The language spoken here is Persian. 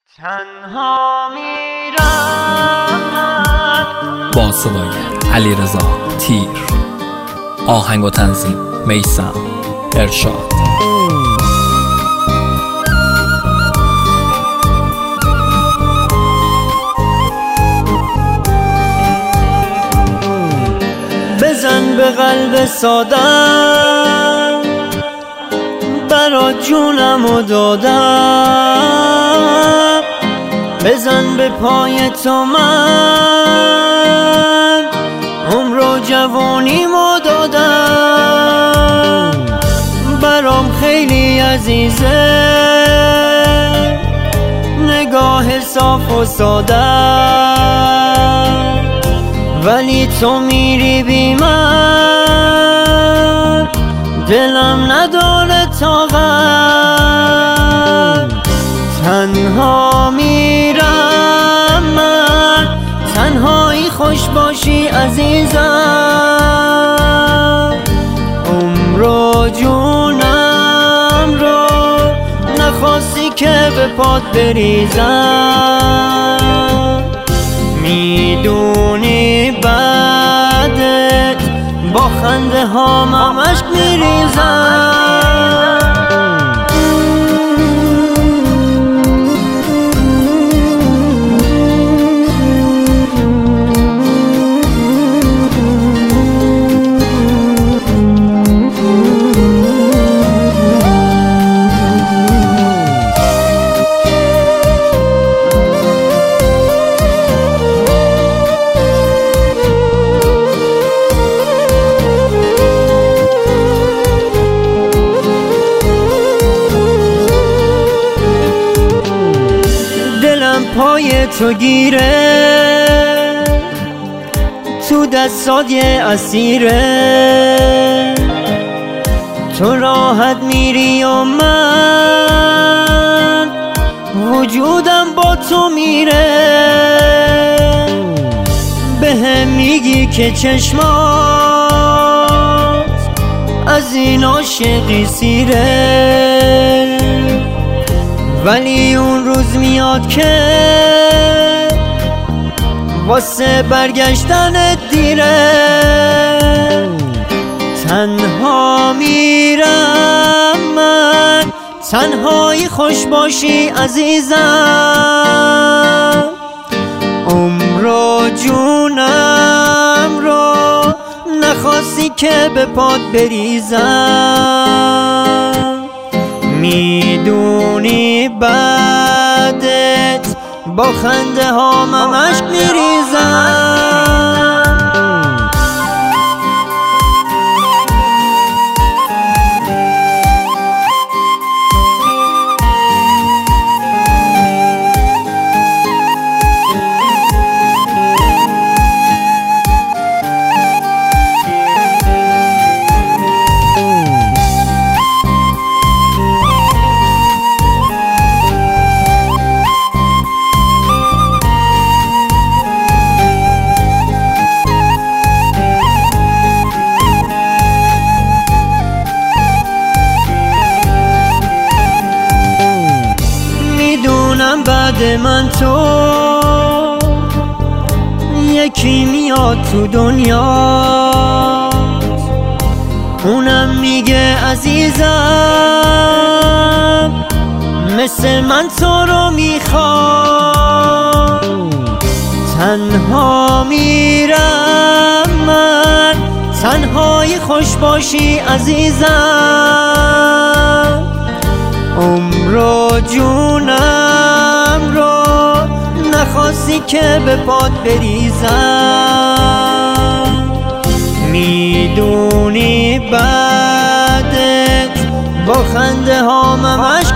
تنها میرم با صدای علیرضا تیر، آهنگ و تنظیم میثم ارشاد. بزن به قلب سادم، برات جونمو دادم. بزن به پای تو، من عمر و جوانیمو دادم. برام خیلی عزیزه نگاه صاف و ساده، ولی تو میری بی من، دلم نداره طاقت. تنها میرم من، تنهایی خوش باشی عزیزم. عمر و جونم رو نخواستی که به پات بریزم. میدونی بعدت با خنده ها همش میریزم. پای تو گیره، تو دستات یه اسیره. تو راحت میری و من وجودم با تو میره. بهم میگی که چشمات از این عاشقی سیره، ولی اون روز میاد که واسه برگشتنت دیره. تنها میرم من، تنهایی خوش باشی عزیزم. عمر و جونم رو نخواستی که به پات بریزم. میدونی بعدت با خنده ها مشک میریزم. بعد من تو یکی میاد تو دنیا، اونم میگه عزیزم مثل من تو رو میخوام. تنها میرم من، تنهایی خوش باشی عزیزم. عمر و جونم رو نخواستی که به پات بریزم. میدونی بعدت با خنده ها ممش